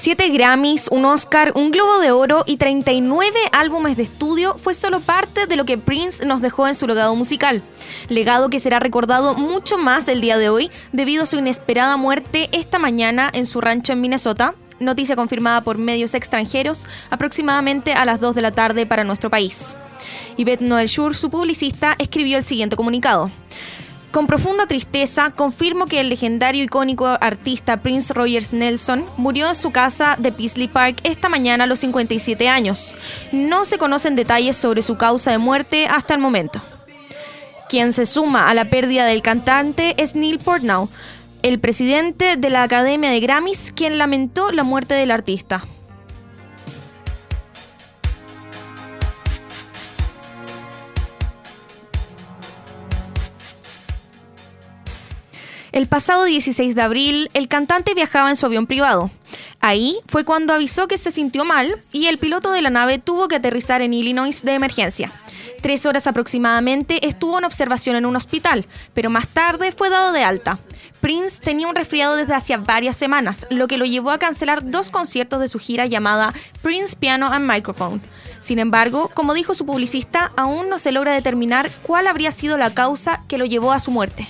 7 Grammys, un Oscar, un Globo de Oro y 39 álbumes de estudio fue solo parte de lo que Prince nos dejó en su legado musical. Legado que será recordado mucho más el día de hoy debido a su inesperada muerte esta mañana en su rancho en Minnesota. Noticia confirmada por medios extranjeros aproximadamente a las 2 de la tarde para nuestro país. Yvette Noel-Schur, su publicista, escribió el siguiente comunicado. Con profunda tristeza, confirmo que el legendario y icónico artista Prince Rogers Nelson murió en su casa de Paisley Park esta mañana a los 57 años. No se conocen detalles sobre su causa de muerte hasta el momento. Quien se suma a la pérdida del cantante es Neil Portnow, el presidente de la Academia de Grammys, quien lamentó la muerte del artista. El pasado 16 de abril, el cantante viajaba en su avión privado. Ahí fue cuando avisó que se sintió mal y el piloto de la nave tuvo que aterrizar en Illinois de emergencia. 3 horas aproximadamente estuvo en observación en un hospital, pero más tarde fue dado de alta. Prince tenía un resfriado desde hacía varias semanas, lo que lo llevó a cancelar 2 conciertos de su gira llamada Prince Piano and Microphone. Sin embargo, como dijo su publicista, aún no se logra determinar cuál habría sido la causa que lo llevó a su muerte.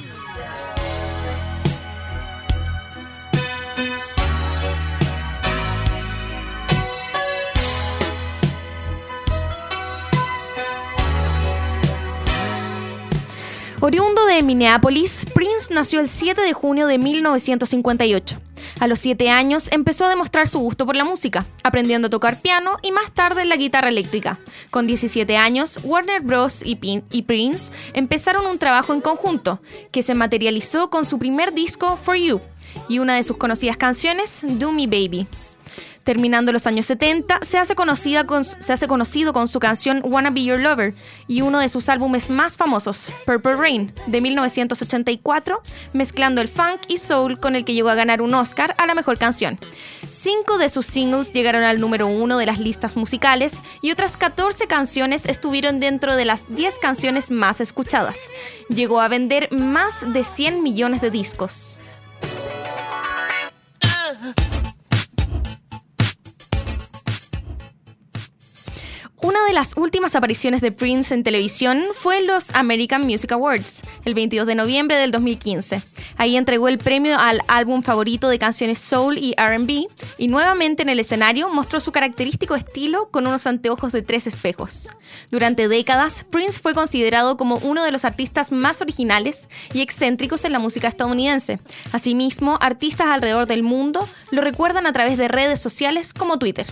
Oriundo de Minneapolis, Prince nació el 7 de junio de 1958. A los 7 años empezó a demostrar su gusto por la música, aprendiendo a tocar piano y más tarde la guitarra eléctrica. Con 17 años, Warner Bros. Y Prince empezaron un trabajo en conjunto, que se materializó con su primer disco For You y una de sus conocidas canciones, Do Me Baby. Terminando los años 70, se hace conocido con su canción Wanna Be Your Lover y uno de sus álbumes más famosos, Purple Rain, de 1984, mezclando el funk y soul con el que llegó a ganar un Oscar a la mejor canción. 5 de sus singles llegaron al número 1 de las listas musicales y otras 14 canciones estuvieron dentro de las 10 canciones más escuchadas. Llegó a vender más de 100 millones de discos. Una de las últimas apariciones de Prince en televisión fue en los American Music Awards, el 22 de noviembre del 2015. Ahí entregó el premio al álbum favorito de canciones soul y R&B, y nuevamente en el escenario mostró su característico estilo con unos anteojos de 3 espejos. Durante décadas, Prince fue considerado como uno de los artistas más originales y excéntricos en la música estadounidense. Asimismo, artistas alrededor del mundo lo recuerdan a través de redes sociales como Twitter.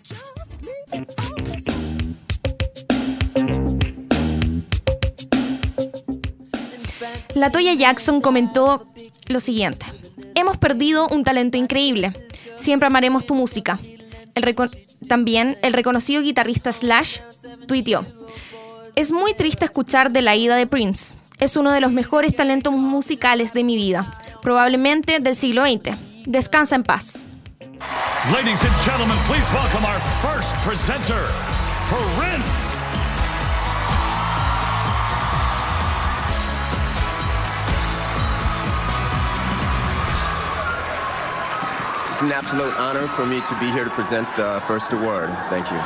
LaToya Jackson comentó lo siguiente: hemos perdido un talento increíble. Siempre amaremos tu música. También el reconocido guitarrista Slash tuiteó: es muy triste escuchar de la ida de Prince. Es uno de los mejores talentos musicales de mi vida, probablemente del siglo XX. Descansa en paz. Ladies and gentlemen, please welcome our first presenter, Prince. It's an absolute honor for me to be here to present the first award. Thank you.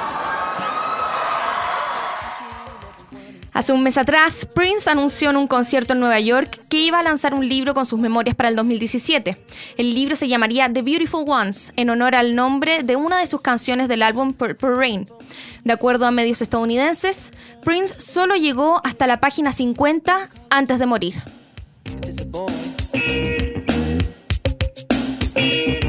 Hace un mes atrás, Prince anunció en un concierto en Nueva York que iba a lanzar un libro con sus memorias para el 2017. El libro se llamaría The Beautiful Ones, en honor al nombre de una de sus canciones del álbum Purple Rain. De acuerdo a medios estadounidenses, Prince solo llegó hasta la página 50 antes de morir.